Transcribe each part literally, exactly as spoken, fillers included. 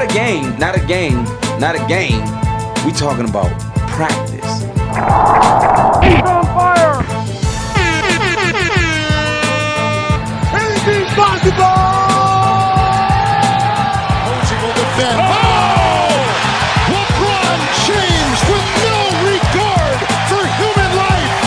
a game, not a game, not a game. We talking about practice. He's on fire! Anything possible! Posey will defend. Oh! LeBron James with no regard for human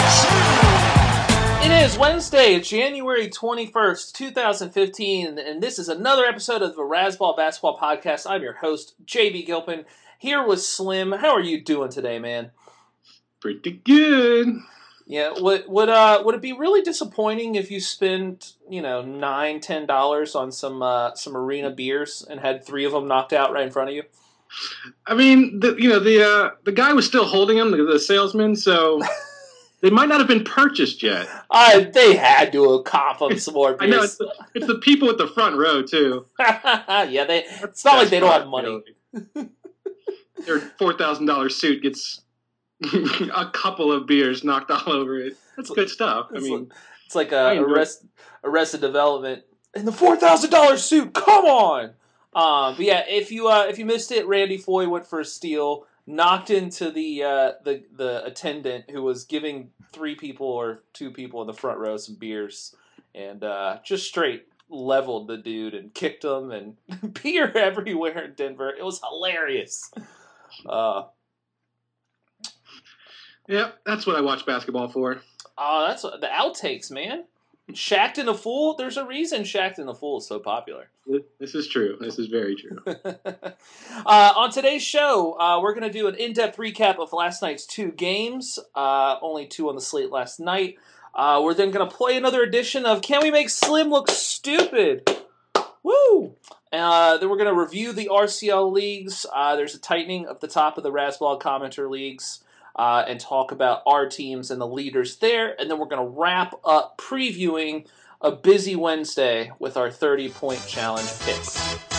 life. It is Wednesday, January twenty-first, twenty fifteen, and this is another episode of the Razzball Basketball Podcast. I'm your host, J B Gilpin, here with Slim. How are you doing today, man? Pretty good. Yeah, would would uh would it be really disappointing if you spent, you know, nine, ten dollars on some uh, some arena beers and had three of them knocked out right in front of you? I mean, the, you know, the uh, the guy was still holding them, the, the salesman, so they might not have been purchased yet. Uh, they had to have comp them some more beers. I know, it's the, it's the people at the front row, too. Yeah, they. It's not like they don't have money. Their four thousand dollars suit gets a couple of beers knocked all over it. That's good stuff. I mean, it's like a arrest, Arrested Development in the four thousand dollars suit. Come on, um, but yeah. If you uh, if you missed it, Randy Foye went for a steal, knocked into the uh, the the attendant who was giving three people or two people in the front row some beers, and uh, just straight leveled the dude and kicked him, and beer everywhere in Denver. It was hilarious. Uh, yeah, that's what I watch basketball for. Oh, that's the outtakes, man. Shaqtin' the Fool. There's a reason Shaqtin' the Fool is so popular. This is true. This is very true. uh, on today's show, uh, we're going to do an in-depth recap of last night's two games. Uh, only two on the slate last night. Uh, we're then going to play another edition of Can We Make Slim Look Stupid? Woo! Uh, then we're going to review the R C L leagues. Uh, there's a tightening of the top of the Razzball commenter leagues. Uh, and talk about our teams and the leaders there. And then we're going to wrap up previewing a busy Wednesday with our thirty-point challenge picks.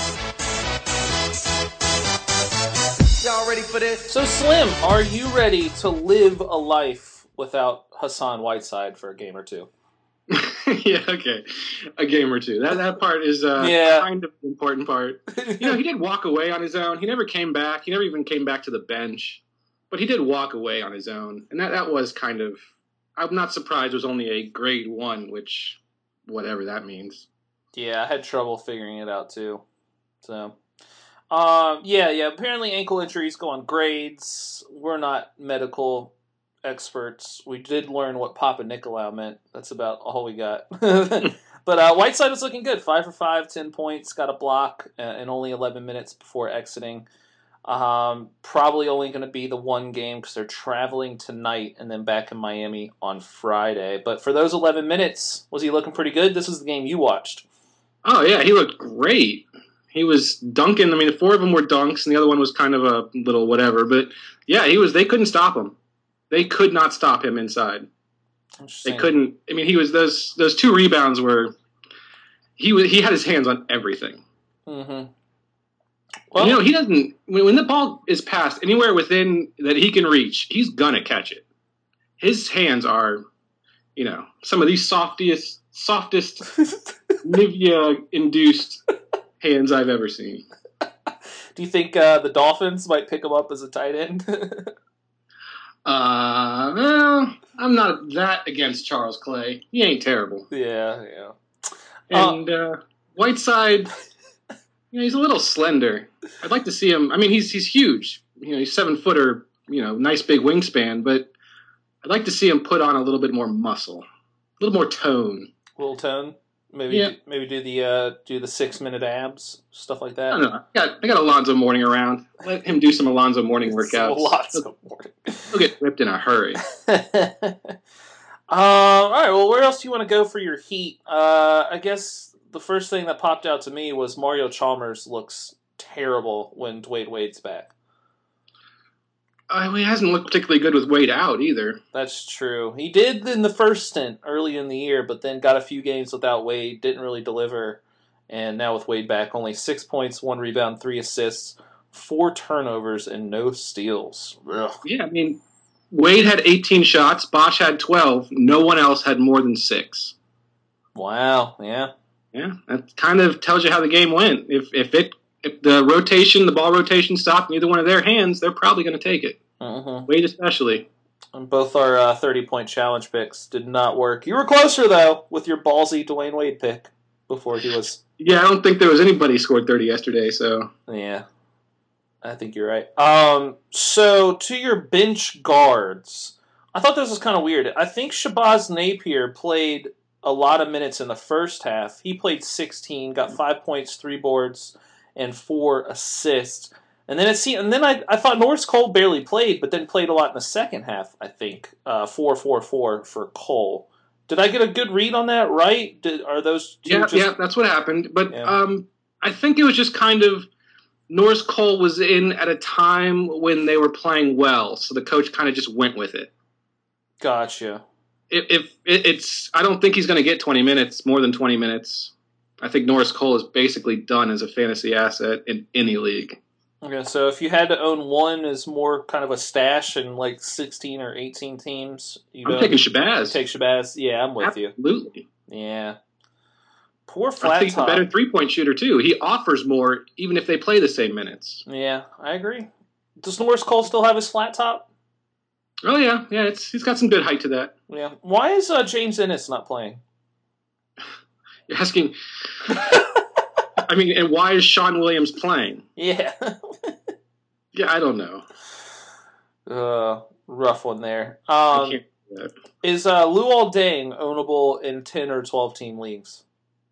Y'all ready for this? So, Slim, are you ready to live a life without Hassan Whiteside for a game or two? Yeah, okay. A game or two. That that part is uh, yeah. kind of the important part. You know, he did walk away on his own. He never came back. He never even came back to the bench. But he did walk away on his own, and that, that was kind of – I'm not surprised it was only a grade one, which whatever that means. Yeah, I had trouble figuring it out too. So, um, yeah, yeah, apparently ankle injuries go on grades. We're not medical experts. We did learn what Papa Nicolau meant. That's about all we got. But uh, Whiteside was looking good. Five for five, ten points, got a block uh, in only eleven minutes before exiting. Um, probably only going to be the one game because they're traveling tonight and then back in Miami on Friday. But for those eleven minutes, was he looking pretty good? This was the game you watched. Oh, yeah, he looked great. He was dunking. I mean, the four of them were dunks, and the other one was kind of a little whatever. But, yeah, he was. They couldn't stop him. They could not stop him inside. They couldn't. I mean, he was those those two rebounds were he was he had his hands on everything. Mm-hmm. Well, you know, he doesn't when, when the ball is passed anywhere within that he can reach, he's gonna catch it. His hands are, you know, some of these softest softest Nivea induced hands I've ever seen. Do you think uh, the Dolphins might pick him up as a tight end? uh, well, I'm not that against Charles Clay. He ain't terrible. Yeah, yeah. And uh, Whiteside, you know, he's a little slender. I'd like to see him. I mean, he's he's huge. You know, he's seven footer. You know, nice big wingspan. But I'd like to see him put on a little bit more muscle, a little more tone. A little tone. Maybe yeah. do, maybe do the uh, do the six minute abs, stuff like that. I don't know. I got I got Alonzo Mourning around. Let him do some Alonzo Mourning workouts. Alonzo Mourning. He'll get ripped in a hurry. uh, all right. Well, where else do you want to go for your Heat? Uh, I guess the first thing that popped out to me was Mario Chalmers looks terrible when Dwayne Wade's back. Uh, he hasn't looked particularly good with Wade out either. That's true. He did in the first stint early in the year, but then got a few games without Wade, didn't really deliver. And now with Wade back, only six points, one rebound, three assists, four turnovers, and no steals. Ugh. Yeah, I mean, Wade had eighteen shots, Bosh had twelve. No one else had more than six. Wow, yeah. Yeah, that kind of tells you how the game went. If if it if the rotation, the ball rotation stopped in either one of their hands, they're probably going to take it. Mm-hmm. Wade especially. And both our uh, thirty-point challenge picks did not work. You were closer, though, with your ballsy Dwayne Wade pick before he was... Yeah, I don't think there was anybody who scored thirty yesterday, so... Yeah, I think you're right. Um, so, to your bench guards, I thought this was kind of weird. I think Shabazz Napier played a lot of minutes in the first half. He played sixteen, got five points, three boards, and four assists. And then it see, and then I, I thought Norris Cole barely played, but then played a lot in the second half, I think. Uh, four four four for Cole. Did I get a good read on that right? Did, are those two Yeah, just... yeah, that's what happened. But Yeah. um, I think it was just kind of... Norris Cole was in at a time when they were playing well, so the coach kind of just went with it. Gotcha. If, if it, it's, I don't think he's going to get twenty minutes, more than twenty minutes. I think Norris Cole is basically done as a fantasy asset in any league. Okay, so if you had to own one as more kind of a stash in like sixteen or eighteen teams, you I'm go, taking Shabazz. take Shabazz. Yeah, I'm with you. Absolutely. Yeah. Poor I flat think he's a top. better three-point shooter, too. He offers more, even if they play the same minutes. Yeah, I agree. Does Norris Cole still have his flat top? Oh, yeah. Yeah, it's he's got some good height to that. Yeah. Why is uh, James Ennis not playing? You're asking... I mean, and why is Sean Williams playing? Yeah. Yeah, I don't know. uh, rough one there. I Um, can't do that. is uh, Luol Deng ownable in ten or twelve team leagues?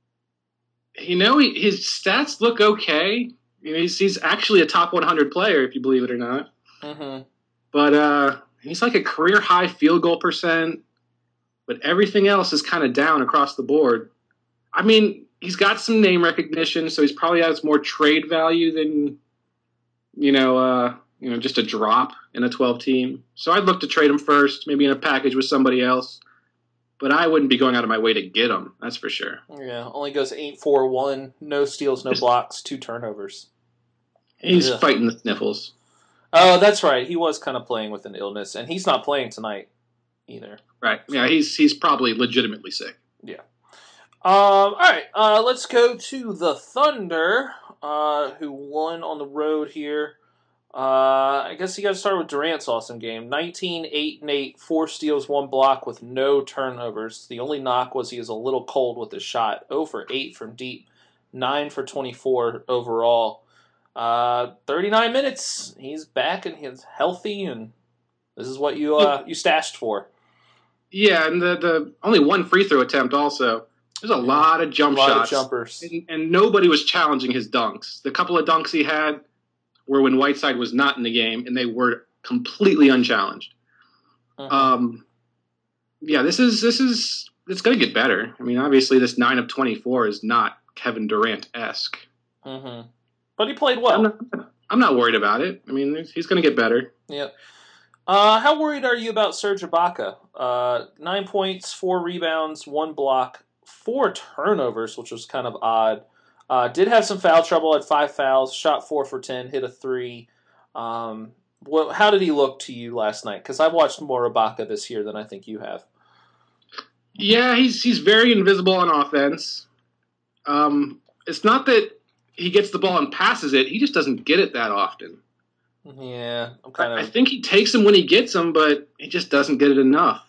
You know, he, his stats look okay. You know, he's, he's actually a top one hundred player, if you believe it or not. Mm-hmm. But uh, he's like a career-high field goal percent. But everything else is kind of down across the board. I mean, he's got some name recognition, so he's probably has more trade value than, you know, uh, you know, just a drop in a twelve team. So I'd look to trade him first, maybe in a package with somebody else. But I wouldn't be going out of my way to get him, that's for sure. Yeah, only goes eight four one, no steals, no blocks, two turnovers. He's Ugh. fighting the sniffles. Oh, that's right. He was kind of playing with an illness, and he's not playing tonight either. Right. Yeah, he's he's probably legitimately sick. Yeah. Um, all right, uh, let's go to the Thunder, uh, who won on the road here. Uh, I guess you got to start with Durant's awesome game. nineteen, eight, and eight, four steals, one block with no turnovers. The only knock was he was a little cold with his shot. zero for eight from deep, nine for twenty-four overall. Uh, thirty-nine minutes. He's back and he's healthy, and this is what you uh, you stashed for. Yeah, and the, the only one free throw attempt also. There's a Yeah. lot of jump A lot shots. of jumpers. And, and nobody was challenging his dunks. The couple of dunks he had were when Whiteside was not in the game, and they were completely unchallenged. Mhm. Um, yeah, this is this is it's going to get better. I mean, obviously, this nine of twenty-four is not Kevin Durant esque. Mm-hmm. But he played well. I'm not, I'm not worried about it. I mean, he's going to get better. Yep. Uh, how worried are you about Serge Ibaka? Uh, nine points, four rebounds, one block, four turnovers, which was kind of odd. Uh, did have some foul trouble, had five fouls, shot four for ten, hit a three. Um, what, how did he look to you last night? Because I've watched more Ibaka this year than I think you have. Yeah, he's he's very invisible on offense. Um, it's not that he gets the ball and passes it; he just doesn't get it that often. Yeah, I'm kind I, of. I think he takes them when he gets them, but he just doesn't get it enough.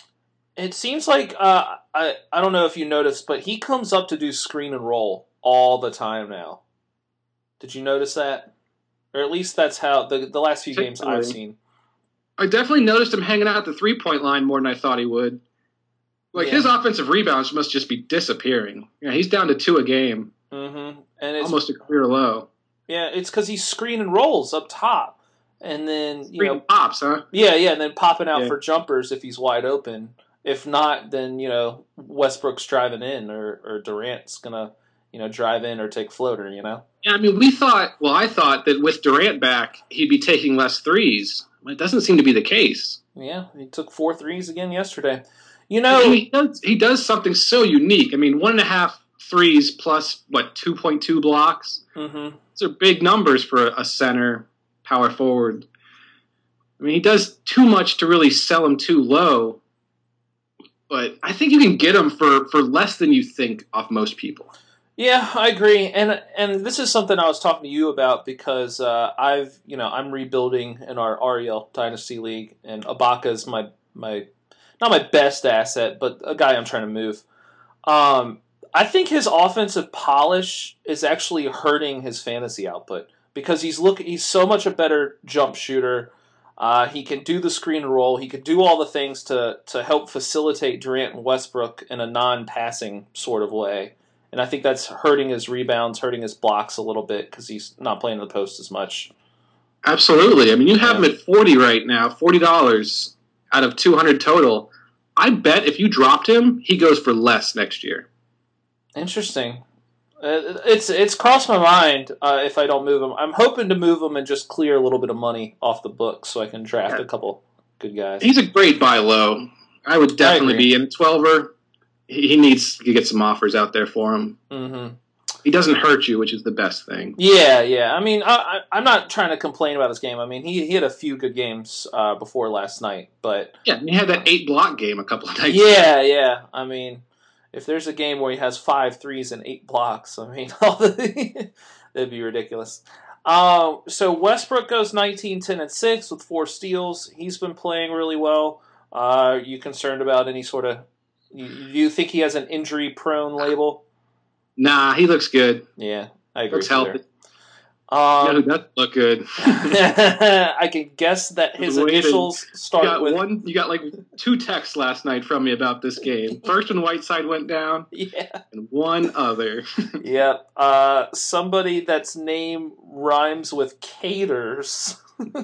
It seems like uh, I I don't know if you noticed, but he comes up to do screen and roll all the time now. Did you notice that? Or at least that's how the the last few games I've seen. I definitely noticed him hanging out at the three-point line more than I thought he would. Like, Yeah. his offensive rebounds must just be disappearing. Yeah, he's down to two a game, Mm-hmm. And it's almost a career low. yeah, it's because he's screen and rolls up top, and then you Three know, pops, huh? yeah, yeah, and then popping out Yeah. for jumpers if he's wide open. If not, then you know Westbrook's driving in, or or Durant's gonna you know drive in or take floater. You know. Yeah, I mean, we thought, well, I thought that with Durant back, he'd be taking less threes. It doesn't seem to be the case. Yeah, he took four threes again yesterday. You I know, mean, he does, he does something so unique. I mean, one and a half threes plus, what, two point two blocks? mm-hmm. Those are big numbers for a center, power forward. I mean, he does too much to really sell him too low. But I think you can get him for, for less than you think off most people. Yeah, I agree, and and this is something I was talking to you about because uh, I've you know I'm rebuilding in our R E L Dynasty League, and Ibaka's my my not my best asset, but a guy I'm trying to move. Um, I think his offensive polish is actually hurting his fantasy output because he's look he's so much a better jump shooter. Uh, he can do the screen and roll. He could do all the things to to help facilitate Durant and Westbrook in a non-passing sort of way. And I think that's hurting his rebounds, hurting his blocks a little bit because he's not playing in the post as much. Absolutely. I mean, you have Yeah. him at forty right now, forty dollars out of two hundred total. I bet if you dropped him, he goes for less next year. Interesting. Uh, It's it's crossed my mind uh, if I don't move him. I'm hoping to move him and just clear a little bit of money off the books so I can draft Yeah. a couple good guys. He's a great buy low. I would definitely agree. be in twelver. He he needs to get some offers out there for him. Mm-hmm. He doesn't hurt you, which is the best thing. Yeah, yeah. I mean, I, I, I'm not trying to complain about his game. I mean, he, he had a few good games uh, before last night, but Yeah, and he had that eight block game a couple of nights ago. yeah, yeah. I mean, if there's a game where he has five threes and eight blocks, I mean, all the, that'd be ridiculous. Uh, so Westbrook goes nineteen, ten, and six with four steals. He's been playing really well. Uh, are you concerned about any sort of? You, do you think he has an injury-prone label? Nah, he looks good. Yeah, I agree. Looks healthy. there. You know who Um, doesn't look good? I can guess that his Waiting. initials You start got with one. You got like two texts last night from me about this game. First when Whiteside went down, yeah, and one other. yeah. Uh, somebody that's name rhymes with caters.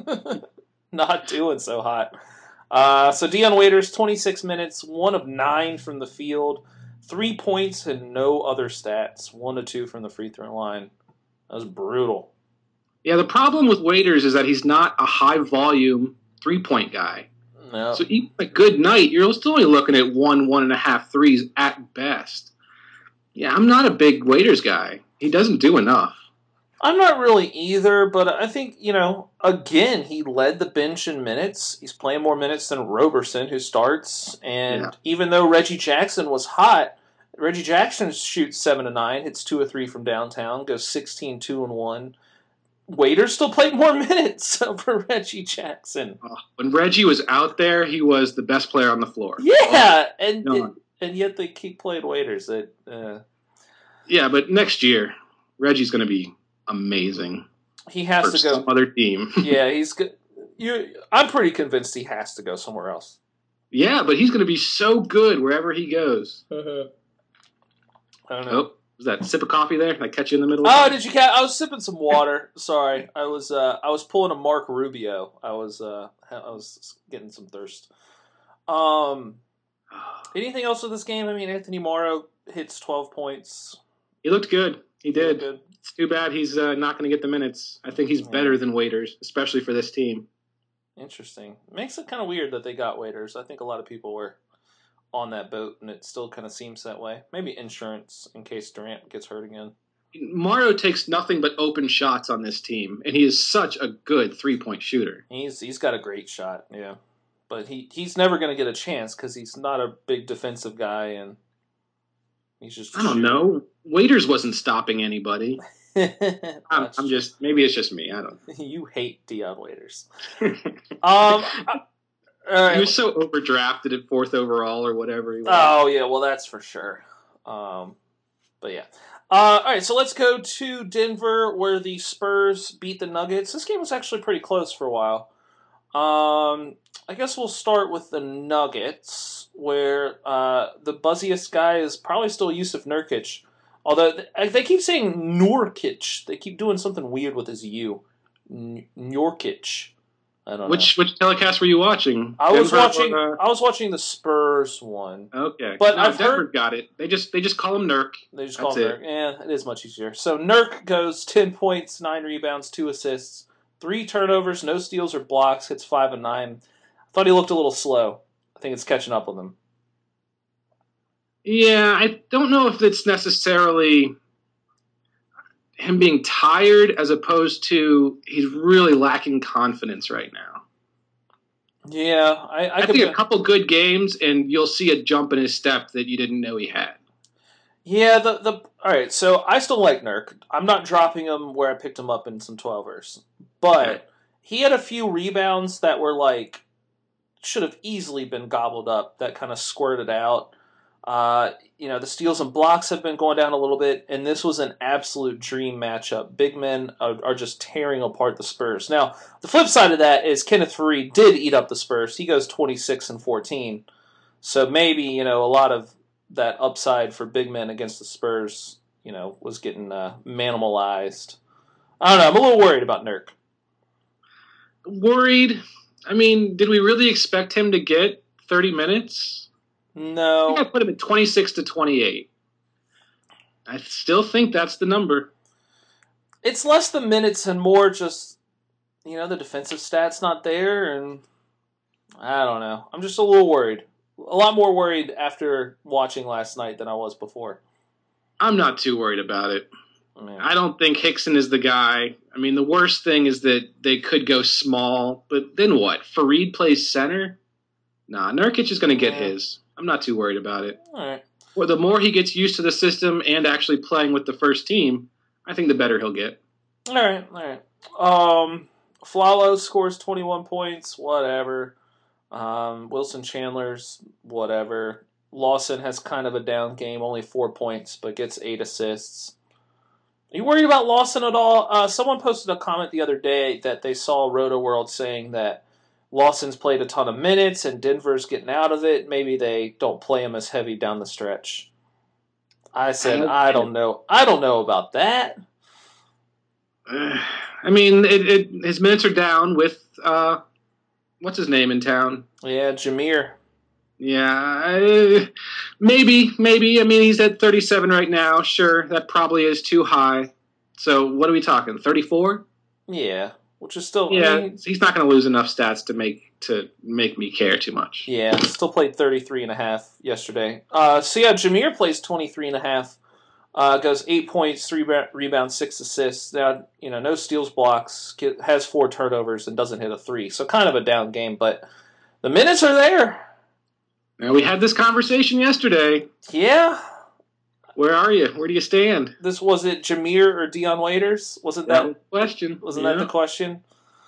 Not doing so hot. Uh, so Dion Waiters, twenty-six minutes, one of nine from the field, three points and no other stats. One to two from the free throw line. That was brutal. Yeah, the problem with Waiters is that he's not a high volume three point guy. No. So even a good night, you're still only looking at one, one and a half threes at best. Yeah, I'm not a big Waiters guy. He doesn't do enough. I'm not really either, but I think, you know, again, he led the bench in minutes. He's playing more minutes than Roberson, who starts. And Yeah. even though Reggie Jackson was hot, Reggie Jackson shoots seven to nine, hits two or three from downtown, goes sixteen, two and one. Waiters still played more minutes over Reggie Jackson. Oh, when Reggie was out there, he was the best player on the floor. Yeah, and no. and, and yet they keep playing Waiters. It, uh, Yeah, but next year, Reggie's going to be amazing he has for to go. some other team. Yeah, he's good. You, I'm pretty convinced he has to go somewhere else. Yeah, but he's going to be so good wherever he goes. I don't know. Oh, was that sip of coffee there? Did I catch you in the middle? Oh, of did you catch? I was sipping some water. Sorry, I was uh, I was pulling a Mark Rubio. I was uh, I was getting some thirst. Um, anything else with this game? I mean, Anthony Morrow hits twelve points. He looked good. He did. Good. It's too bad he's uh, not going to get the minutes. I think he's Yeah. better than Waiters, especially for this team. Interesting. Makes it kind of weird that they got Waiters. I think a lot of people were on that boat, and it still kind of seems that way. Maybe insurance in case Durant gets hurt again. Morrow takes nothing but open shots on this team, and he is such a good three-point shooter. He's he's got a great shot, yeah, but he, he's never going to get a chance because he's not a big defensive guy, and he's just. a I don't shooter. know. Waiters wasn't stopping anybody. I'm, That's I'm just maybe it's just me. I don't. You hate Dion Waiters. know. Um, I- all right. He was so overdrafted at fourth overall or whatever he was. Oh yeah, well that's for sure. Um, but yeah. Uh, all right, so let's go to Denver, where the Spurs beat the Nuggets. This game was actually pretty close for a while. Um, I guess we'll start with the Nuggets, where uh, the buzziest guy is probably still Yusuf Nurkic. Although th- they keep saying Nurkic, they keep doing something weird with his U. N- Nurkic. I don't know. Which which telecast were you watching? I was Denver watching. or, uh, I was watching the Spurs one. Okay, But no, I've Denver heard- got it. They just they just call him Nurk. They just call That's him Nurk. Yeah, it is much easier. So Nurk goes ten points, nine rebounds, two assists, three turnovers, no steals or blocks. Hits five and nine. I thought he looked a little slow. I think it's catching up with him. Yeah, I don't know if it's necessarily him being tired as opposed to he's really lacking confidence right now. Yeah, I, I, I could think be- a couple good games and you'll see a jump in his step that you didn't know he had. Yeah, the the all right. So I still like Nurk. I'm not dropping him where I picked him up in some twelvers, but Okay. he had a few rebounds that were like should have easily been gobbled up. That kind of squirted out. Uh, you know, the steals and blocks have been going down a little bit, and this was an absolute dream matchup. Big men are, are just tearing apart the Spurs. Now, the flip side of that is Kenneth Faried did eat up the Spurs. He goes twenty-six and fourteen. So maybe, you know, a lot of that upside for big men against the Spurs, you know, was getting uh, minimalized. I don't know. I'm a little worried about Nurk. Worried. I mean, did we really expect him to get thirty minutes? I No. think I put him at twenty-six to twenty-eight. I still think that's the number. It's less the minutes and more just, you know, the defensive stats not there. And I don't know. I'm just a little worried. A lot more worried after watching last night than I was before. I'm not too worried about it. I mean, I don't think Hickson is the guy. I mean, the worst thing is that they could go small, but then what? Fareed plays center? Nah, Nurkic is going to get Yeah. his. I'm not too worried about it. all right. Or the more he gets used to the system and actually playing with the first team, I think the better he'll get. All right. All right. Um, Flalo scores twenty-one points. Whatever. Um, Wilson Chandler's whatever. Lawson has kind of a down game, only four points, but gets eight assists. Are you worried about Lawson at all? Uh, someone posted a comment the other day that they saw Roto World saying that Lawson's played a ton of minutes and Denver's getting out of it. Maybe they don't play him as heavy down the stretch. I said, I don't know. I don't know about that. Uh, I mean, it, it, his minutes are down with, uh, what's his name in town? Yeah, Jameer. Yeah, uh, maybe, maybe. I mean, he's at thirty-seven right now. Sure, that probably is too high. So what are we talking, thirty-four? Yeah, which is still. Yeah, I mean, he's not going to lose enough stats to make to make me care too much. yeah, still played thirty-three and a half yesterday. Uh, so yeah, Jameer plays twenty-three and a half. Uh, goes eight points, three re- rebounds, six assists. Now, you know, no steals, blocks, get, has four turnovers, and doesn't hit a three. So kind of a down game, but the minutes are there. Now, we had this conversation yesterday. Yeah. Where are you? Where do you stand? This was it Jameer or Dion Waiters? Wasn't That that was the question. wasn't Yeah. that the question?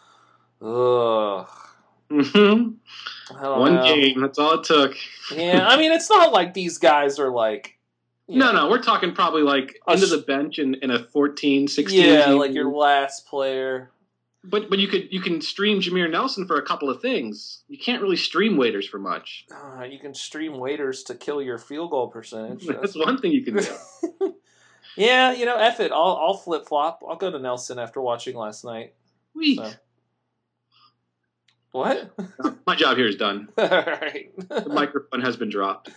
Ugh. Mhm. I don't One know. game. That's all it took. Yeah, I mean it's not like these guys are like you No, know, no, we're talking probably like A into sh- the bench in, in a fourteen, sixteen Yeah, game. like your last player. But but you could you can stream Jameer Nelson for a couple of things. You can't really stream Waiters for much. Uh, you can stream waiters to kill your field goal percentage. That's one thing you can do. Yeah, you know, F it. I'll I'll flip flop. I'll go to Nelson after watching last night. Weak. So. What? My job here is done. All right. The microphone has been dropped.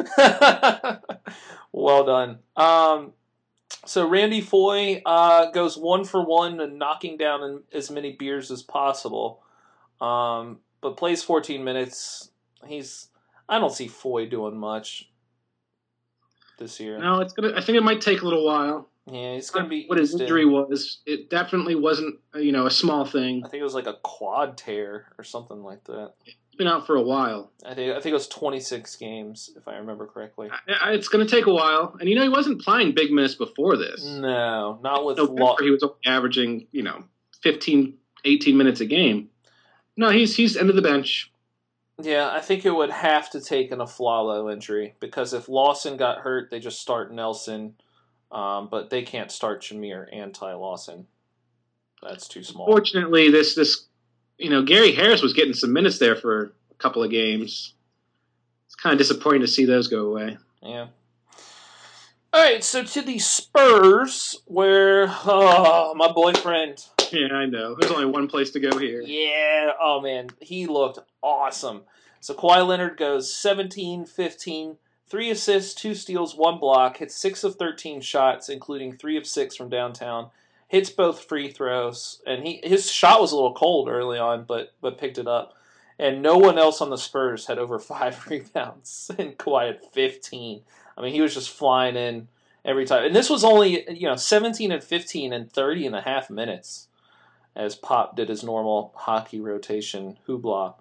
Well done. Um, so Randy Foye uh, goes one for one and knocking down in, as many beers as possible, um, but plays fourteen minutes. He's I don't see Foye doing much this year. No, it's gonna. I think it might take a little while. Yeah, he's gonna be What his Houston. injury was, it definitely wasn't uh, you know a small thing. I think it was like a quad tear or something like that. It's been out for a while. I think I think it was twenty-six games if I remember correctly. I, I, it's going to take a while, and you know he wasn't playing big minutes before this. No, not with November, Law. he was only averaging you know fifteen, eighteen minutes a game. No, he's he's end of the bench. Yeah, I think it would have to take an Aflalo injury because if Lawson got hurt, they just start Nelson, um, but they can't start Jameer and Ty Lawson. That's too small. Fortunately, this this you know Gary Harris was getting some minutes there for a couple of games. It's kind of disappointing to see those go away. Yeah. All right, so to the Spurs, where oh, my boyfriend. Yeah, I know. There's only one place to go here. Yeah, oh man, he looked awesome. So Kawhi Leonard goes seventeen, fifteen, three assists, two steals, one block, hits six of thirteen shots, including three of six from downtown, hits both free throws, and he his shot was a little cold early on, but but picked it up. And no one else on the Spurs had over five rebounds, and Kawhi had fifteen. I mean, he was just flying in every time. And this was only, you know, seventeen and fifteen in thirty and a half minutes as Pop did his normal hockey rotation hoopla.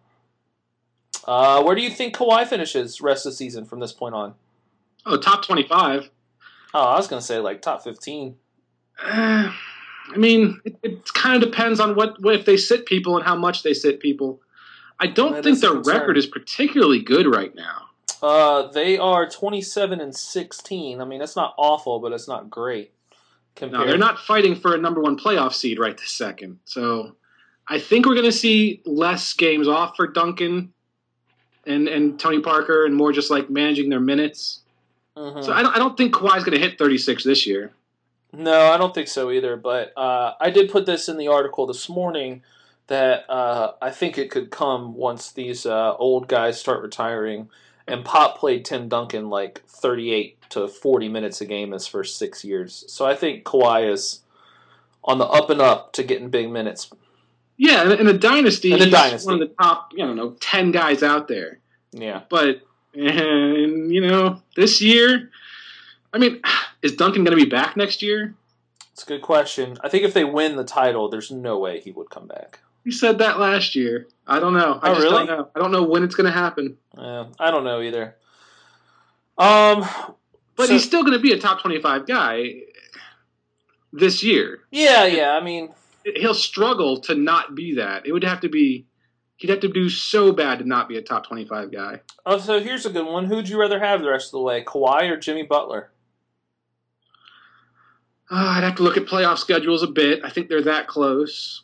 Uh, where do you think Kawhi finishes rest of the season from this point on? Oh, top twenty-five. Oh, I was gonna say like top fifteen. Uh, I mean, it, it kind of depends on what, what if they sit people and how much they sit people. I don't That think is a their concern. record is particularly good right now. Uh, they are twenty-seven and sixteen. I mean, it's not awful, but it's not great. No, they're not fighting for a number one playoff seed right this second. So I think we're going to see less games off for Duncan and, and Tony Parker and more just like managing their minutes. Mm-hmm. So I don't, I don't think Kawhi's going to hit thirty-six this year. No, I don't think so either. But uh, I did put this in the article this morning that uh, I think it could come once these uh, old guys start retiring. And Pop played Tim Duncan like thirty-eight to forty minutes a game his first six years. So I think Kawhi is on the up and up to getting big minutes. Yeah, in a dynasty, in a he's dynasty. one of the top, I don't know, ten guys out there. Yeah. But, and, you know, this year, I mean, is Duncan going to be back next year? It's a good question. I think if they win the title, there's no way he would come back. He said that last year. I don't know. I Oh, just really? don't know. I don't know when it's going to happen. Yeah, I don't know either. Um, But so- he's still going to be a top twenty-five guy this year. Yeah, yeah. I mean, He'll struggle to not be that. It would have to be, he'd have to do so bad to not be a top twenty-five guy. oh, so here's a good one. Who'd you rather have the rest of the way, Kawhi or Jimmy Butler? Uh, I'd have to look at playoff schedules a bit. I think they're that close.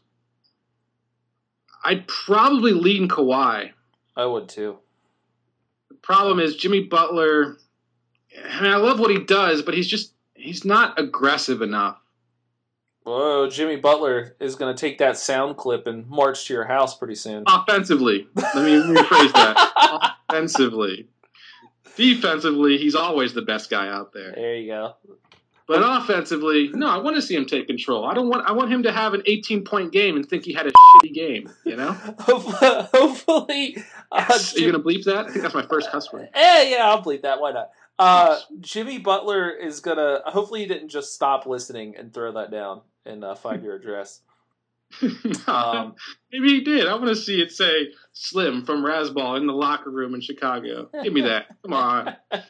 I'd probably lean Kawhi. I would too. The problem is Jimmy Butler, I mean, I love what he does, but he's just, he's not aggressive enough. Whoa, Jimmy Butler is going to take that sound clip and march to your house pretty soon. Offensively. Let me rephrase that. Offensively. Defensively, he's always the best guy out there. There you go. But offensively, no, I want to see him take control. I don't want I want him to have an eighteen-point game and think he had a shitty game, you know? Hopefully. Uh, Yes. Are you going to bleep that? I think that's my first cuss word. Eh, yeah, I'll bleep that. Why not? Uh, Jimmy Butler is going to... Hopefully he didn't just stop listening and throw that down and uh, find your address. Um, Maybe he did. I want to see it say Slim from Rasball in the locker room in Chicago. Give me that. Come on.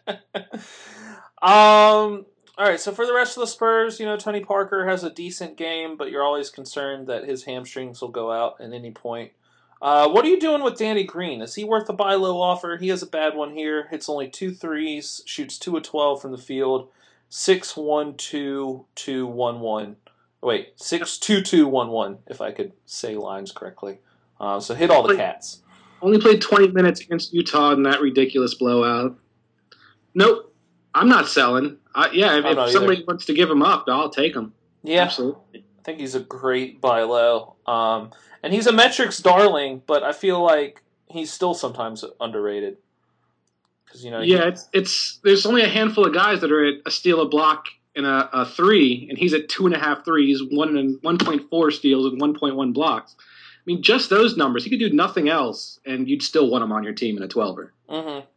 um... All right, so for the rest of the Spurs, you know, Tony Parker has a decent game, but you're always concerned that his hamstrings will go out at any point. Uh, what are you doing with Danny Green? Is he worth a buy low offer? He has a bad one here. Hits only two threes, shoots two of twelve from the field, six one two two one one. Wait, six two two one one. If I could say lines correctly. Uh, so hit all the cats. Only played twenty minutes against Utah in that ridiculous blowout. Nope. I'm not selling. I, yeah, if, if somebody either. wants to give him up, I'll take him. Yeah, absolutely. I think he's a great buy low. Um, and he's a metrics darling, but I feel like he's still sometimes underrated. Because you know, yeah, he, it's it's there's only a handful of guys that are at a steal, a block, and a, a three, and he's at two and a half threes, one and one point four steals, and one point one blocks. I mean, just those numbers, he could do nothing else, and you'd still want him on your team in a twelver. Mm-hmm.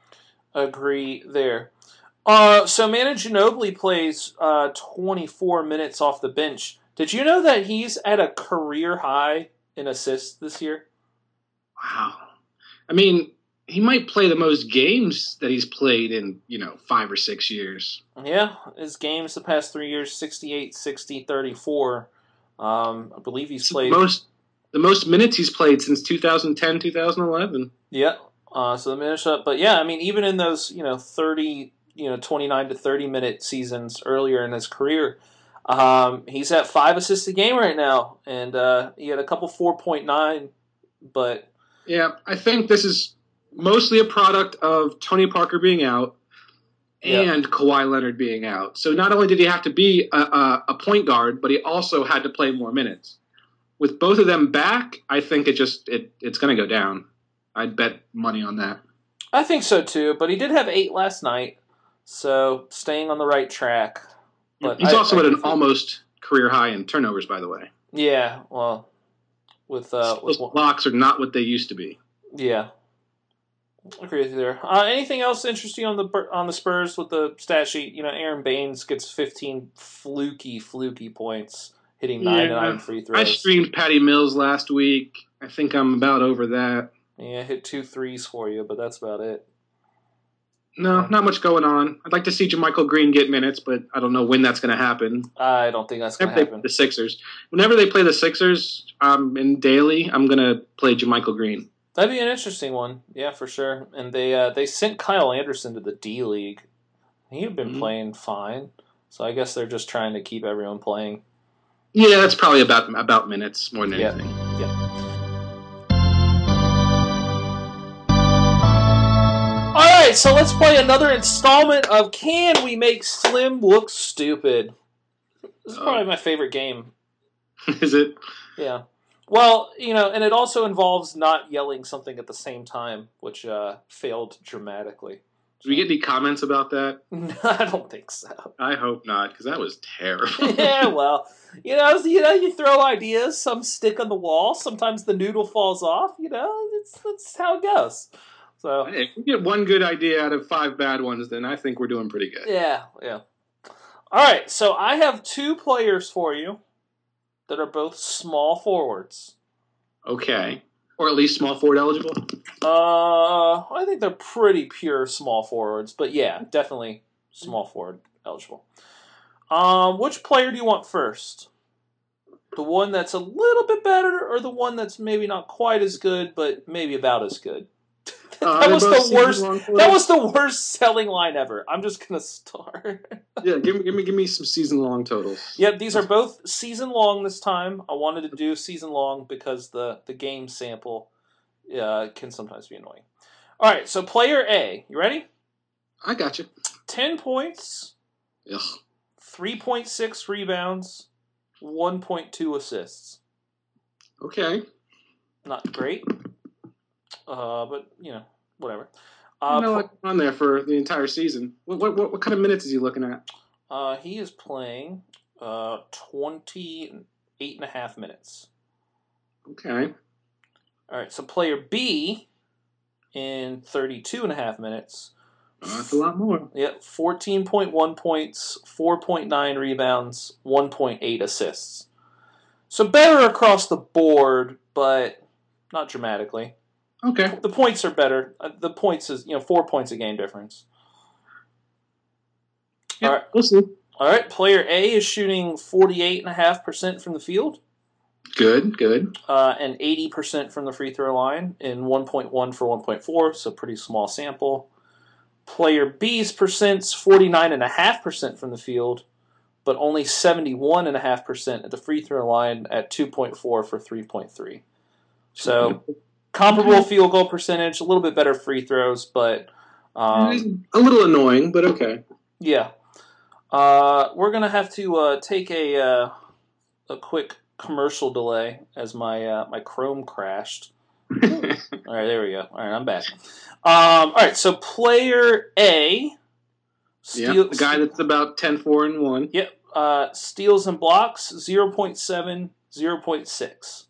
Agree there. Uh, so Manu Ginobili plays uh, twenty-four minutes off the bench. Did you know that he's at a career high in assists this year? Wow. I mean, he might play the most games that he's played in, you know, five or six years. Yeah, his games the past three years, sixty-eight, sixty, thirty-four. Um, I believe he's it's played... The most, the most minutes he's played since two thousand ten, two thousand eleven. Yeah, uh, so the minutes up. But yeah, I mean, even in those, you know, thirty... you know, twenty-nine to thirty minute seasons earlier in his career. Um, he's at five assists a game right now, and uh, he had a couple four point nine, but... Yeah, I think this is mostly a product of Tony Parker being out and yep. Kawhi Leonard being out. So not only did he have to be a, a, a point guard, but he also had to play more minutes. With both of them back, I think it just it it's going to go down. I'd bet money on that. I think so too, but he did have eight last night. So, staying on the right track. But He's I, also I at an think, almost career high in turnovers, by the way. Yeah, well, with... Uh, Those with, blocks are not what they used to be. Yeah. I agree with you there. Uh, anything else interesting on the on the Spurs with the stat sheet? You know, Aaron Baines gets fifteen fluky, fluky points, hitting nine yeah, and nine free throws. I streamed Patty Mills last week. I think I'm about over that. Yeah, hit two threes for you, but that's about it. No, not much going on. I'd like to see JaMychal Green get minutes, but I don't know when that's going to happen. I don't think that's going to Whenever they happen. play the Sixers. Whenever they play the Sixers um, in daily, I'm going to play JaMychal Green. That'd be an interesting one, yeah, for sure. And they uh, they sent Kyle Anderson to the D League. He had been mm-hmm. playing fine, so I guess they're just trying to keep everyone playing. Yeah, that's probably about about minutes more than yeah. anything. Yeah. All right, so let's play another installment of Can We Make Slim Look Stupid? This is probably oh. my favorite game. Is it? Yeah. Well, you know, and it also involves not yelling something at the same time, which uh, failed dramatically. Did we get any comments about that? No, I don't think so. I hope not, because that was terrible. Yeah, well, you know, you know, you throw ideas, some stick on the wall, sometimes the noodle falls off. You know, it's that's how it goes. So if we get one good idea out of five bad ones, then I think we're doing pretty good. Yeah, yeah. All right, so I have two players for you that are both small forwards. Okay. Or at least small forward eligible? Uh, I think they're pretty pure small forwards, but yeah, definitely small forward eligible. Um, which player do you want first? The one that's a little bit better, or the one that's maybe not quite as good, but maybe about as good? Uh, that was the worst. That was the worst selling line ever. I'm just gonna start. Yeah, give me, give me, give me some season long totals. Yep, these are both season long this time. I wanted to do season long because the the game sample uh, can sometimes be annoying. All right, so player A, you ready? I got you. Ten points. Ugh. Three point six rebounds. One point two assists. Okay. Not great. Uh, but you know, whatever. Uh, you know what's on there for the entire season? What, what what what kind of minutes is he looking at? Uh, he is playing uh twenty-eight and a half minutes. Okay. All right, so player B in thirty-two and a half minutes. Oh, that's a lot more. Yep, fourteen point one points, four point nine rebounds, one point eight assists. So better across the board, but not dramatically. Okay. The points are better. The points is, you know, four points a game difference. Yep, all right. We'll see. All right. Player A is shooting forty-eight point five percent from the field. Good, good. Uh, and eighty percent from the free throw line in one point one for one point four, so pretty small sample. Player B's percent's forty-nine point five percent from the field, but only seventy-one point five percent at the free throw line at two point four for three point three. So comparable field goal percentage, a little bit better free throws, but um, a little annoying, but okay. Yeah, uh, we're gonna have to uh, take a uh, a quick commercial delay as my uh, my Chrome crashed. All right, there we go. All right, I'm back. Um, all right, so player A, steal, yep, the guy that's about ten four and one. Yep, uh, steals and blocks zero point seven, zero point six.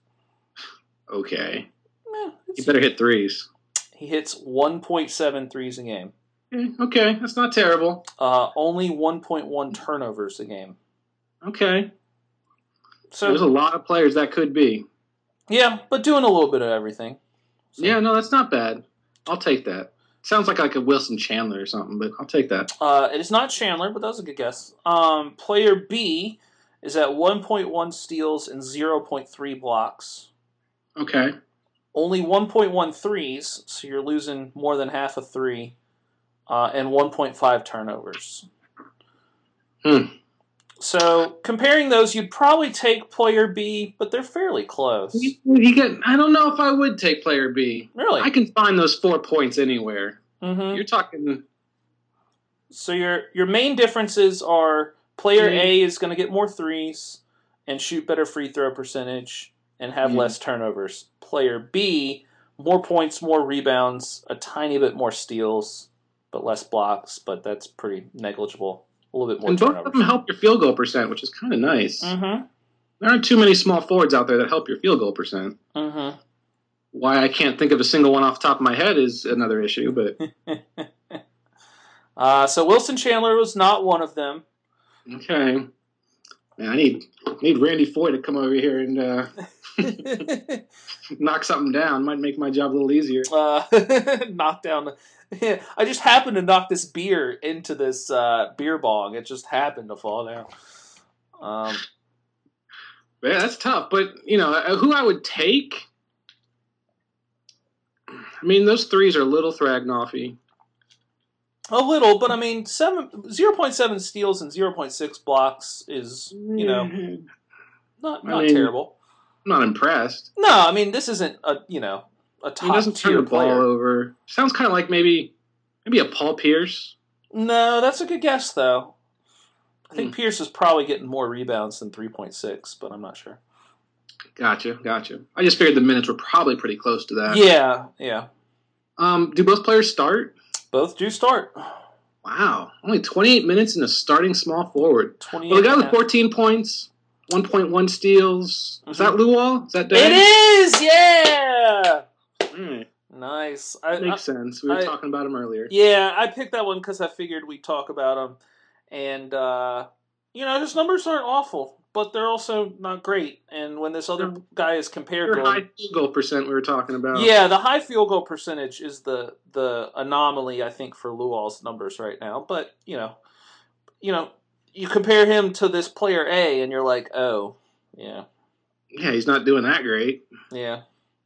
Okay. Eh, you better hit threes. He hits one point seven threes a game. Okay, that's not terrible. Uh, only one point one turnovers a game. Okay. So there's a lot of players that could be. Yeah, but doing a little bit of everything. So. Yeah, no, that's not bad. I'll take that. Sounds like like a Wilson Chandler or something, but I'll take that. Uh, it is not Chandler, but that was a good guess. Um, player B is at one point one steals and zero point three blocks. Okay. Only one point one threes, so you're losing more than half a three, uh, and one point five turnovers. Hmm. So comparing those, you'd probably take player B, but they're fairly close. You, you get, I don't know if I would take player B. Really? I can find those four points anywhere. Mm-hmm. You're talking. So your your main differences are player mm-hmm. A is going to get more threes and shoot better free throw percentage and have mm-hmm. less turnovers. Player B, more points, more rebounds, a tiny bit more steals, but less blocks, but that's pretty negligible. A little bit more and turnovers. both of them help your field goal percent, which is kind of nice. Mm-hmm. There aren't too many small forwards out there that help your field goal percent. Mm-hmm. Why I can't think of a single one off the top of my head is another issue, but... uh, so Wilson Chandler was not one of them. Okay. Man, I need need Randy Foy to come over here and uh, knock something down. Might make my job a little easier. Uh, knock down. Yeah, I just happened to knock this beer into this uh, beer bong. It just happened to fall down. Um, yeah, that's tough. But you know, who I would take. I mean, those threes are a little Thragnoffy. A little, but I mean, seven zero point seven steals and zero point six blocks is, you know, not not I mean, terrible. I'm not impressed. No, I mean, this isn't a, you know, a top he doesn't turn tier the ball player. over. Sounds kind of like maybe maybe a Paul Pierce. No, that's a good guess though. I think Hmm. Pierce is probably getting more rebounds than three point six, but I'm not sure. Gotcha, gotcha. I just figured the minutes were probably pretty close to that. Yeah, yeah. Um, do both players start? Both do start. Wow, only twenty-eight minutes in a starting small forward. twenty-eight Well, the guy and with a half. fourteen points, one point one steals. Is that Luol? Is that It Dag? is, yeah. Mm, Nice. I, I, makes sense. We were I- talking about him earlier. yeah, I picked that one because I figured we'd talk about him, and uh, you know, his numbers aren't awful, but they're also not great. And when this other guy is compared Your to him, high field goal percent we were talking about. yeah, the high field goal percentage is the the anomaly I think for Luol's numbers right now. But you know, you know, you compare him to this player A, and you're like, oh, yeah, Yeah, he's not doing that great. yeah.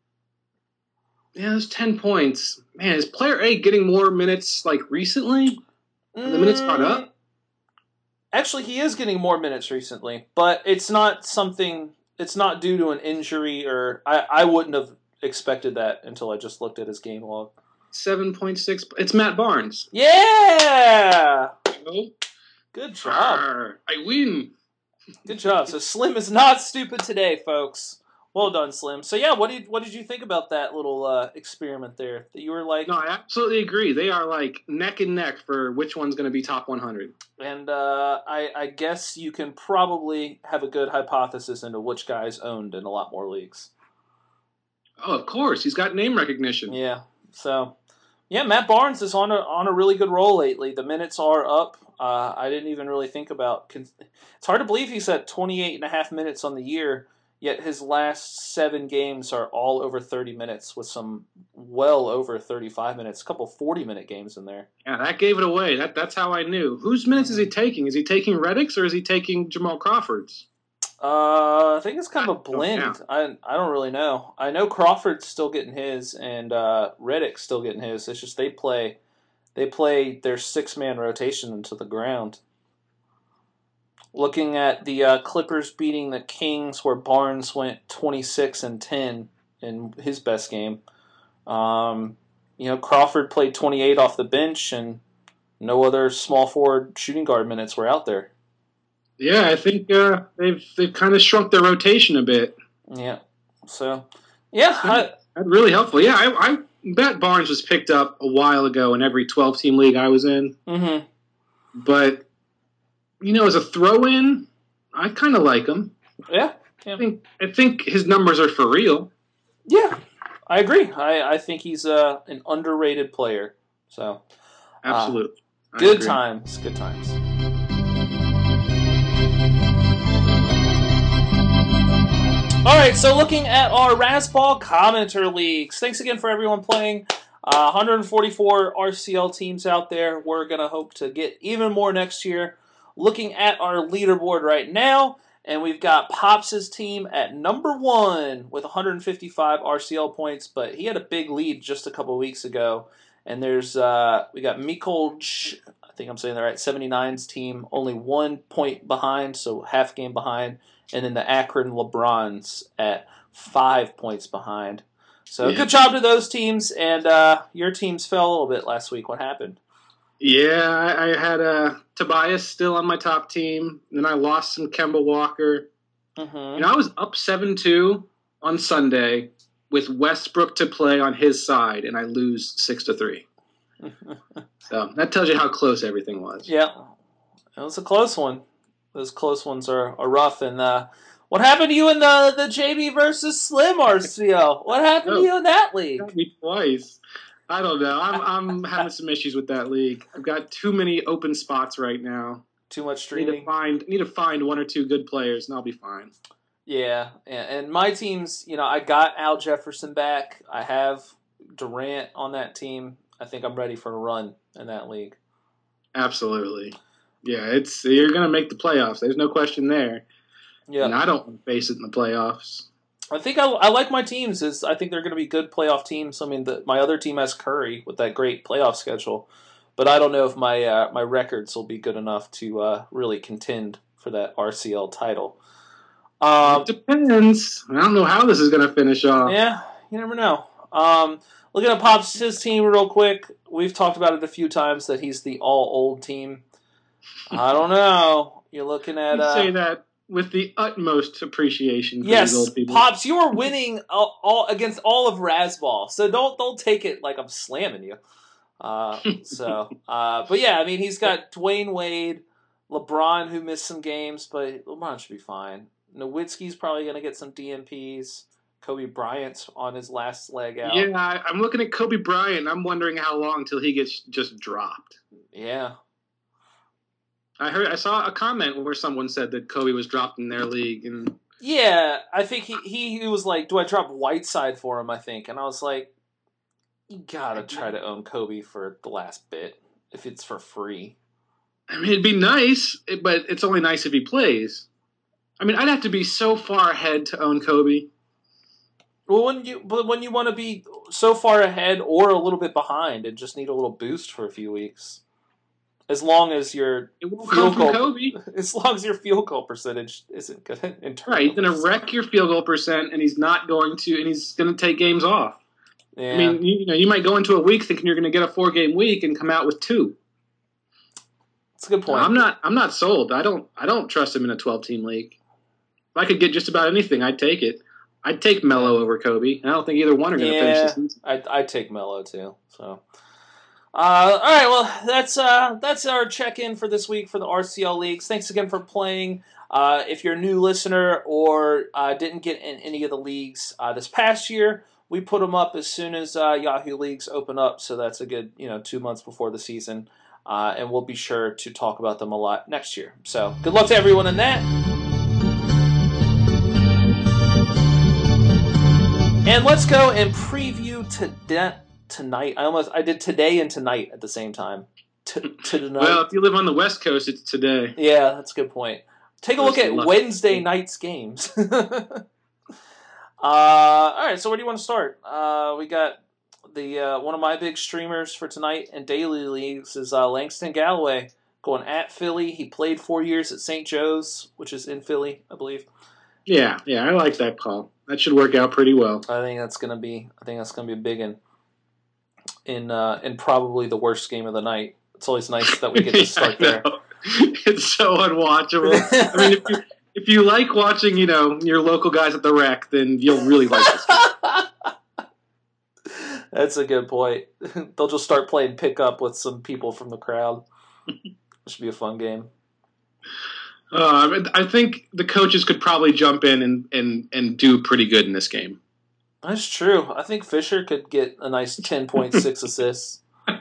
Yeah, those ten points. Man, is player A getting more minutes like recently? Have the minutes gone up? Mm, Actually, he is getting more minutes recently, but it's not something. It's not due to an injury, or I, I wouldn't have expected that until I just looked at his game log. seven point six. It's Matt Barnes. Yeah, Oh, good job, arr, I win. good job. So Slim is not stupid today, folks. Well done, Slim. So yeah, what did what did you think about that little uh, experiment there? That you were like, No, I absolutely agree. They are like neck and neck for which one's going to be top one hundred. and uh, I, I guess you can probably have a good hypothesis into which guy's owned in a lot more leagues. Oh, of course. He's got name recognition. Yeah. So, yeah, Matt Barnes is on a on a really good roll lately. The minutes are up. Uh, I didn't even really think about. It's hard to believe he's at twenty-eight and a half minutes on the year. Yet his last seven games are all over thirty minutes, with some well over thirty-five minutes. A couple forty-minute games in there. Yeah, that gave it away. That That's how I knew. Whose minutes is he taking? Is he taking Reddick's or is he taking Jamal Crawford's? Uh, I think it's kind of a Oh, blend. yeah. I I don't really know. I know Crawford's still getting his, and uh, Reddick's still getting his. It's just they play, they play their six man rotation into the ground. Looking at the uh, Clippers beating the Kings, where Barnes went twenty-six and ten in his best game. Um, you know, Crawford played twenty-eight off the bench, and no other small forward shooting guard minutes were out there. Yeah, I think uh, they've they've kind of shrunk their rotation a bit. Yeah. So, yeah, I, That's really helpful. Yeah, I, I bet Barnes was picked up a while ago in every twelve-team league I was in. mm-hmm. But, you know, as a throw-in, I kind of like him. Yeah. I think I think his numbers are for real. Yeah, I agree. I, I think he's uh, an underrated player. So, Absolutely. I good agree. times. Good times. All right, so looking at our Razzball Commenter Leagues. Thanks again for everyone playing. Uh, one hundred forty-four R C L teams out there. We're going to hope to get even more next year. Looking at our leaderboard right now, and we've got Pops' team at number one with one hundred fifty-five R C L points, but he had a big lead just a couple weeks ago. And there's uh, we got Mikolj, I think I'm saying that right, seventy-nine's team, only one point behind, so half game behind. And then the Akron LeBrons at five points behind. So Yeah. good job to those teams, and uh, your teams fell a little bit last week. What happened? Yeah, I, I had uh, Tobias still on my top team. Then I lost some Kemba Walker. Mm-hmm. You know, I was up seven two on Sunday with Westbrook to play on his side, and I lose six to three. So that tells you how close everything was. Yeah, it was a close one. Those close ones are, are rough. And uh, what happened to you in the, the J B versus Slim R C L? What happened Oh. to you in that league? Got me twice. I don't know. I'm I'm having some issues with that league. I've got too many open spots right now. Too much Need streaming. to find need to find one or two good players, and I'll be fine. Yeah, and, and my teams, you know, I got Al Jefferson back. I have Durant on that team. I think I'm ready for a run in that league. Absolutely. Yeah, it's you're going to make the playoffs. There's no question there. Yeah, And I don't want to face it in the playoffs. I think I, I like my teams. Is I think they're going to be good playoff teams. I mean, the, my other team has Curry with that great playoff schedule, but I don't know if my uh, my records will be good enough to uh, really contend for that R C L title. Um, It depends. I don't know how this is going to finish off. Yeah, you never know. Um, looking at Pop's his team real quick. We've talked about it a few times that he's the all old team. I don't know. You're looking at I uh, say that with the utmost appreciation for yes, these old people. Pops. You are winning all, all against all of Rasball, so don't don't take it like I'm slamming you. Uh, so, uh, but yeah, I mean, he's got Dwayne Wade, LeBron, who missed some games, but LeBron should be fine. Nowitzki's probably going to get some D N Ps. Kobe Bryant's on his last leg out. Yeah, I, I'm looking at Kobe Bryant. I'm wondering how long till he gets just dropped. Yeah. I heard, I saw a comment where someone said that Kobe was dropped in their league, and Yeah, I think he, he, he was like, do I drop Whiteside for him, I think? And I was like, you gotta try to own Kobe for the last bit, if it's for free. I mean, it'd be nice, but it's only nice if he plays. I mean, I'd have to be so far ahead to own Kobe. Well, when you but when you want to be so far ahead or a little bit behind and just need a little boost for a few weeks, as long as your It won't field come from goal, Kobe. as long as your field goal percentage isn't good in Right, he's going to wreck your field goal percent, and he's not going to, and he's going to take games off. Yeah. I mean, you, you know, you might go into a week thinking you're going to get a four game week and come out with two. That's a good point. I'm not. I'm not sold. I don't. I don't trust him in a twelve team league. If I could get just about anything, I'd take it. I'd take Melo over Kobe. I don't think either one are going to finish Yeah, this season. I'd, I'd take Melo too. So, uh, all right. Well, that's uh, that's our check in for this week for the R C L leagues. Thanks again for playing. Uh, if you're a new listener or uh, didn't get in any of the leagues uh, this past year, we put them up as soon as uh, Yahoo leagues open up. So that's a good, you know, two months before the season, uh, and we'll be sure to talk about them a lot next year. So, good luck to everyone in that. And let's go and preview to tonight. I almost I did today and tonight at the same time. T- to tonight. Well, if you live on the West Coast, it's today. Yeah, that's a good point. Take a look at lucky. Wednesday night's games. uh, all right, so where do you want to start? Uh, we got the uh, one of my big streamers for tonight in daily leagues is uh, Langston Galloway going at Philly. He played four years at Saint Joe's, which is in Philly, I believe. Yeah, yeah, I like that call. That should work out pretty well. I think that's gonna be. I think that's gonna be a big one. In uh, in probably the worst game of the night. It's always nice that we get to start Yeah, there. It's so unwatchable. I mean, if you, if you like watching, you know, your local guys at the rec, then you'll really like this game. That's a good point. They'll just start playing pickup with some people from the crowd. It should be a fun game. Uh, I think the coaches could probably jump in and, and, and do pretty good in this game. That's true. I think Fisher could get a nice ten point six assists.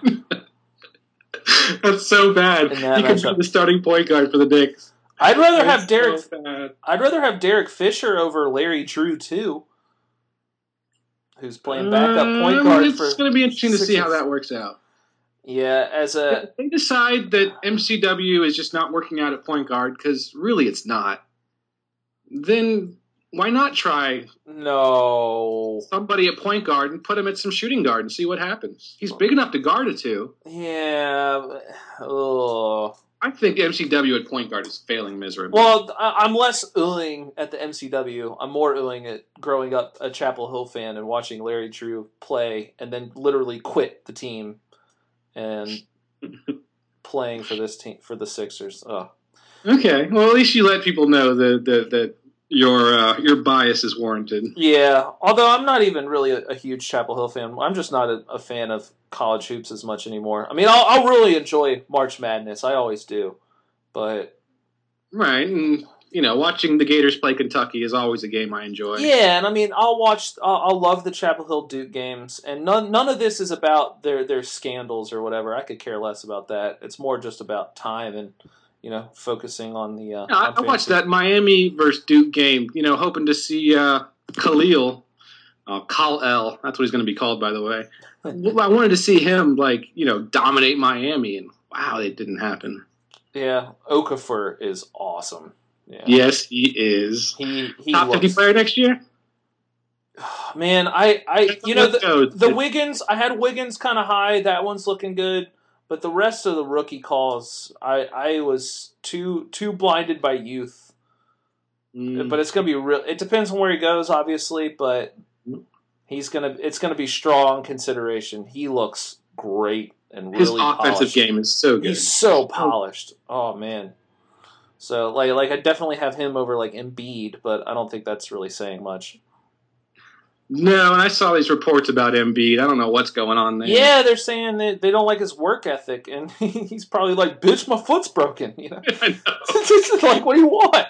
That's so bad. In that He could matchup. be the starting point guard for the Knicks. I'd rather have That's Derek. so bad. I'd rather have Derek Fisher over Larry Drew too, who's playing backup point Um, guard it's for. going to be interesting to see how Sixers. that works out. Yeah, as a If they decide that M C W is just not working out at point guard, because really it's not, then why not try no. somebody at point guard and put him at some shooting guard and see what happens? He's big enough to guard a two. Yeah. Oh. I think M C W at point guard is failing miserably. Well, I- I'm less oohing at the M C W. I'm more oohing at growing up a Chapel Hill fan and watching Larry Drew play and then literally quit the team and playing for this team for the Sixers. Oh. Okay, well at least you let people know that that, that your uh, your bias is warranted. Yeah, although I'm not even really a, a huge Chapel Hill fan. I'm just not a, a fan of college hoops as much anymore. I mean, I'll, I'll really enjoy March Madness. I always do. But Right, and you know, watching the Gators play Kentucky is always a game I enjoy. yeah, and I mean, I'll watch. I'll, I'll love the Chapel Hill Duke games, and none none of this is about their their scandals or whatever. I could care less about that. It's more just about time and you know, focusing on the. Uh, Yeah, I, on I watched fantasy. that Miami versus Duke game. You know, hoping to see uh, Khalil, uh, Kal-El. That's what he's going to be called, by the way. Well, I wanted to see him, like, you know, dominate Miami, and wow, it didn't happen. Yeah, Okafor is awesome. Yeah. Yes, he is. He he Top fifty looks, player next year? man, I, I you know Let's the, go. the Wiggins, I had Wiggins kind of high. That one's looking good, but the rest of the rookie calls, I I was too too blinded by youth. Mm. But it's gonna be real. It depends on where he goes, obviously, but he's gonna it's gonna be strong consideration. He looks great and really His offensive polished. game is so good. He's so polished. Oh man. So like like I definitely have him over like Embiid, but I don't think that's really saying much. No, and I saw these reports about Embiid. I don't know what's going on there. Yeah, they're saying that they don't like his work ethic, and he's probably like, "Bitch, my foot's broken." You know, I know. like, what do you want?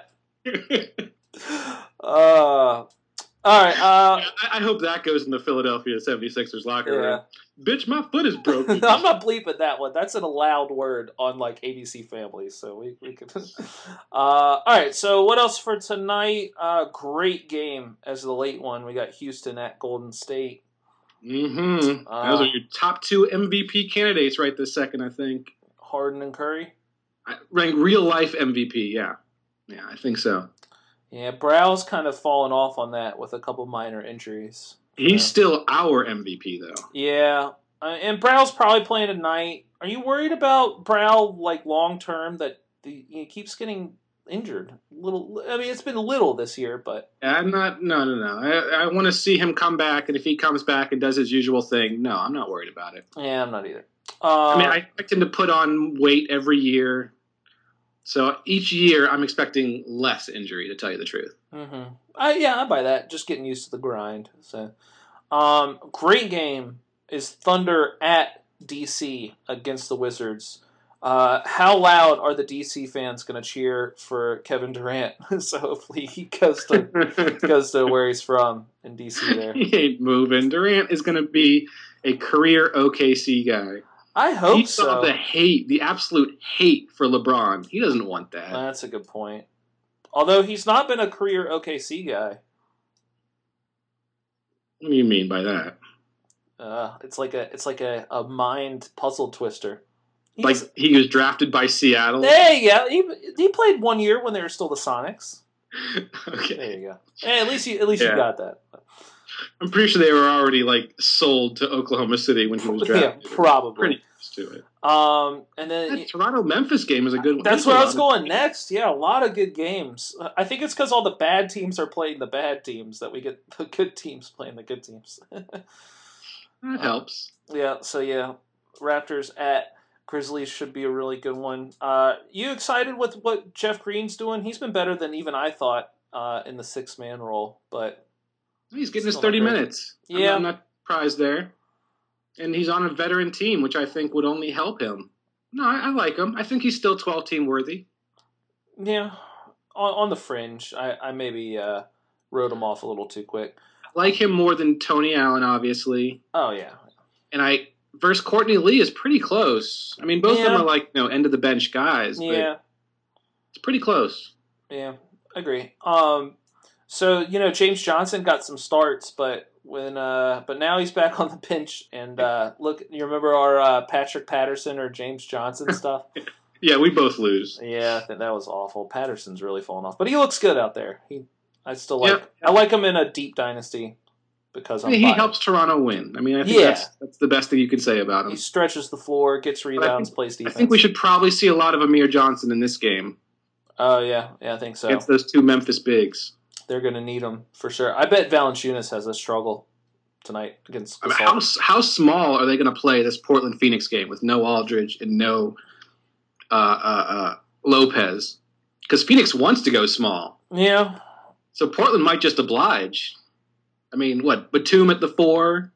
Uh, all right. Uh, I, I hope that goes in the Philadelphia seventy-sixers locker Yeah. room. Bitch, my foot is broken. I'm not bleeping that one. That's an allowed word on like A B C Family, so we we could. Uh, all right. So what else for tonight? Uh, great game as the late one. We got Houston at Golden State. Mm-hmm. Uh, Those are your top two M V P candidates right this second, I think. Harden and Curry. I rank real life M V P, yeah. Yeah, I think so. Yeah, Brow's kind of fallen off on that with a couple minor injuries. He's Yeah. still our M V P, though. Yeah, uh, and Brow's probably playing tonight. Are you worried about Brow like long term that the, he keeps getting injured? Little, I mean, it's been little this year, but I'm not, no, no, no. I, I want to see him come back, and if he comes back and does his usual thing, no, I'm not worried about it. yeah, I'm not either. Uh, I mean, I expect him to put on weight every year. So each year, I'm expecting less injury, to tell you the truth. Mm-hmm. I, yeah, I buy that. Just getting used to the grind. So, um, great game is Thunder at D C against the Wizards. Uh, how loud are the D C fans going to cheer for Kevin Durant? So hopefully he goes to goes to where he's from in D C. There, He ain't moving. Durant is going to be a career O K C guy. I hope He saw so. the hate, the absolute hate for LeBron. He doesn't want that. That's a good point. Although he's not been a career O K C guy. What do you mean by that? Uh, it's like a it's like a, a mind puzzle twister. He's, Like he was drafted by Seattle? There you go. He, he played one year when they were still the Sonics. Okay. There you go. Hey, at least you at least Yeah. you got that. I'm pretty sure they were already like sold to Oklahoma City when he was Yeah, drafted. probably. Pretty close to it. Um, and then That Toronto-Memphis game is a good one. that's There's where a I was lot of- going next. Yeah, a lot of good games. I think it's because all the bad teams are playing the bad teams that we get the good teams playing the good teams. That helps. Yeah, so yeah, Raptors at Grizzlies should be a really good one. Uh, you excited with what Jeff Green's doing? He's been better than even I thought uh, in the six man role, but He's getting his Still not thirty great. minutes. I'm Yeah. not- I'm not surprised there. And he's on a veteran team, which I think would only help him. No, I, I like him. I think he's still twelve-team worthy. yeah, on, on the fringe. I, I maybe uh, wrote him off a little too quick. I like him more than Tony Allen, obviously. Oh yeah, And I versus Courtney Lee is pretty close. I mean, both of Yeah. them are like, you know, end of the bench guys, yeah, but it's pretty close. yeah. Agree. Um, so you know James Johnson got some starts, but when uh, but now he's back on the bench. And uh, look, you remember our uh, Patrick Patterson or James Johnson stuff? Yeah, we both lose. Yeah, I think that was awful. Patterson's really fallen off, but he looks good out there. He, I still like. Yep. I like him in a deep dynasty because I I'm. mean, he biased. helps Toronto win. I mean, I think Yeah. that's that's the best thing you can say about him. He stretches the floor, gets rebounds, plays I defense. think we should probably see a lot of Amir Johnson in this game Oh yeah, yeah, I think so. against those two Memphis bigs. They're going to need him for sure. I bet Valanciunas has a struggle tonight against. I mean, Gasol. how how small are they going to play this Portland Phoenix game with no Aldridge and no uh, uh, uh, Lopez? Because Phoenix wants to go small, Yeah, so Portland might just oblige. I mean, what Batum at the four?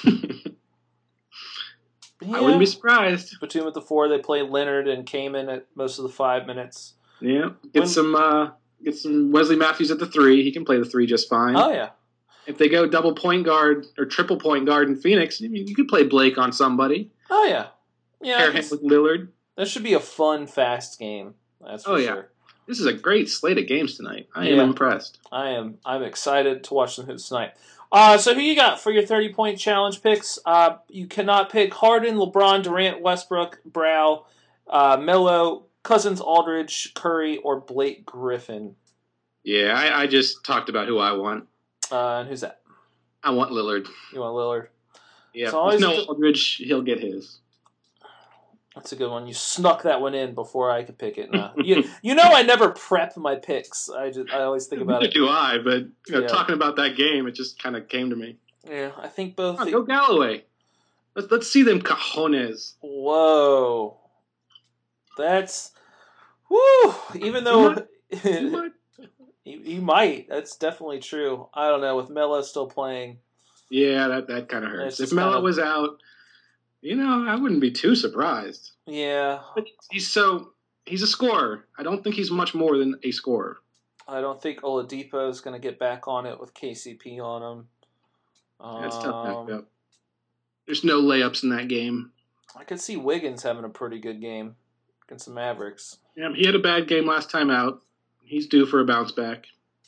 yeah. I wouldn't be surprised. Batum at the four. They play Leonard and Kamen at most of the five minutes. Yeah, get When- some uh, get some Wesley Matthews at the three. He can play the three just fine. Oh yeah, If they go double point guard or triple point guard in Phoenix, I mean, you could play Blake on somebody. oh yeah, yeah. I Pair can him with Lillard. That should be a fun, fast game. That's for Oh, yeah. sure. This is a great slate of games tonight. I Yeah. am impressed. I am. I'm excited to watch the hoops tonight. Uh, so who you got for your thirty-point challenge picks? Uh, you cannot pick Harden, LeBron, Durant, Westbrook, Brow, uh, Melo, Cousins, Aldridge, Curry, or Blake Griffin. Yeah, I, I just talked about who I want. Uh, and who's that? I want Lillard. You want Lillard? Yeah, It's always no a good- Aldridge, he'll get his. That's a good one. You snuck that one in before I could pick it. No. you you know I never prep my picks. I just I always think about Neither it. do I, but you know, Yeah. talking about that game, it just kind of came to me. Yeah, I think both. Oh, the- go Galloway. Let's let's see them cojones. Whoa, that's whoo. Even though Too much? he, he might, that's definitely true. I don't know. With Melo still playing, Yeah, that that kind of hurts. It's If just Melo kinda- was out, you know, I wouldn't be too surprised. yeah, But he's so he's a scorer. I don't think he's much more than a scorer. I don't think Oladipo is going to get back on it with K C P on him. That's tough Um, matchup. There's no layups in that game. I could see Wiggins having a pretty good game against the Mavericks. Yeah, he had a bad game last time out. He's due for a bounce back.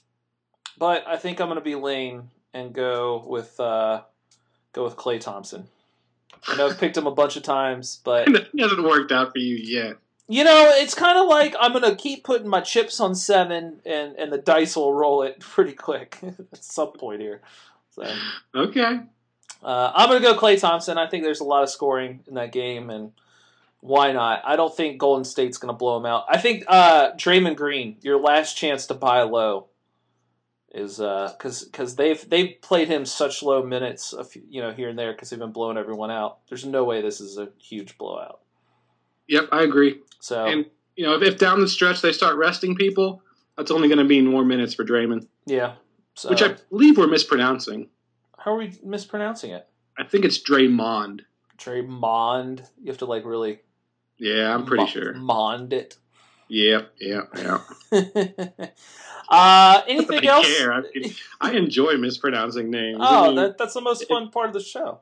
But I think I'm going to be lame and go with uh, go with Klay Thompson. I know I've picked him a bunch of times, but It hasn't worked out for you yet. you know it's kind of like I'm going to keep putting my chips on seven, and, and the dice will roll it pretty quick at some point here. So Okay. uh, I'm going to go Klay Thompson. I think there's a lot of scoring in that game, and why not? I don't think Golden State's going to blow him out. I think uh, Draymond Green, your last chance to buy low. Is because uh, because they've they've played him such low minutes, a few, you know, here and there because they've been blowing everyone out. There's no way this is a huge blowout. Yep, I agree. So And you know, if, if down the stretch they start resting people, that's only going to be more minutes for Draymond, yeah, so which I believe we're mispronouncing. how are we mispronouncing it? I think it's Draymond. Draymond. You have to like really. Yeah, I'm pretty mo- sure. Mond it. Yep, yeah, yeah. uh, I anything else? care. I, I enjoy mispronouncing names. I Oh, mean, that, that's the most fun part of the show.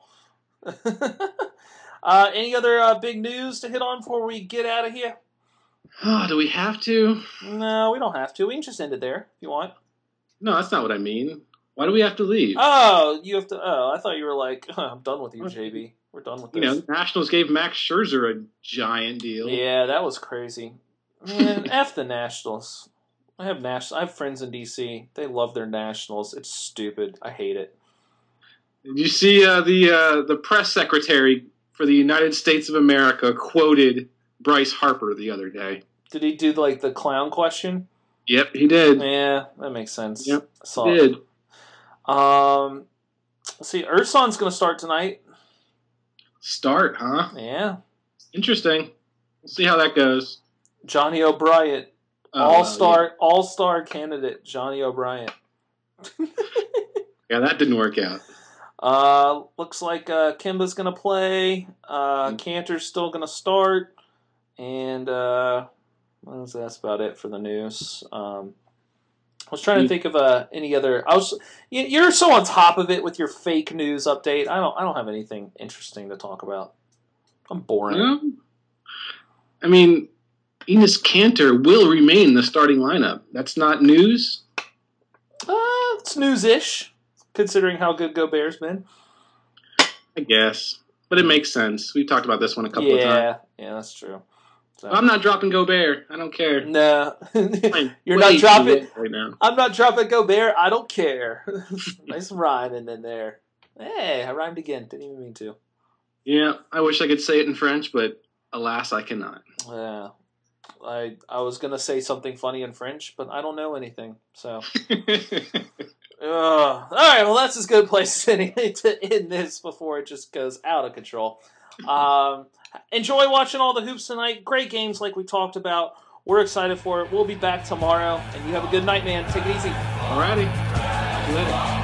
uh, any other uh, big news to hit on before we get out of here? oh, do we have to? No, we don't have to. We can just end it there if you want. No, that's not what I mean. Why do we have to leave? Oh, you have to. Oh, I thought you were like, I'm done with you, J B. We're done with you this. know, Nationals gave Max Scherzer a giant deal. Yeah, that was crazy. Man, F the Nationals. I have Nash- I have friends in D C. They love their Nationals. It's stupid. I hate it. Did you see uh, the uh, the press secretary for the United States of America quoted Bryce Harper the other day? Did he do like the clown question? Yep, he did. Yeah, that makes sense. Yep, I saw He it. did. Um, let's see, Ursan's going to start tonight. Start, huh? Yeah. Interesting. We'll see how that goes. Johnny O'Brien. Oh, all-star, all-star candidate, Johnny O'Brien. Yeah. yeah, that didn't work out. Uh, looks like uh, Kimba's going to play. Uh, Mm. Cantor's still going to start. And uh, well, that's about it for the news. Um, I was trying to You- think of uh, any other. I was. you- You're so on top of it with your fake news update. I don't. I don't have anything interesting to talk about. I'm boring. No? I mean, Enes Kanter will remain the starting lineup. That's not news. Uh, it's news-ish, considering how good Gobert's been. I guess. But it makes sense. We've talked about this one a couple of times. Yeah, yeah, that's true. So, I'm not dropping Gobert. I don't care. no, I'm you're way not too dropping. low right now. I'm not dropping Gobert. I don't care. Nice rhyming in there. Hey, I rhymed again. Didn't even mean to. Yeah, I wish I could say it in French, but alas, I cannot. Yeah, I I was gonna say something funny in French, but I don't know anything. So, Ugh. all right. Well, that's as good a place anyway to end this before it just goes out of control. Um, enjoy watching all the hoops tonight. Great games, like we talked about. We're excited for it. We'll be back tomorrow, and you have a good night, man. Take it easy. Alrighty. See you later.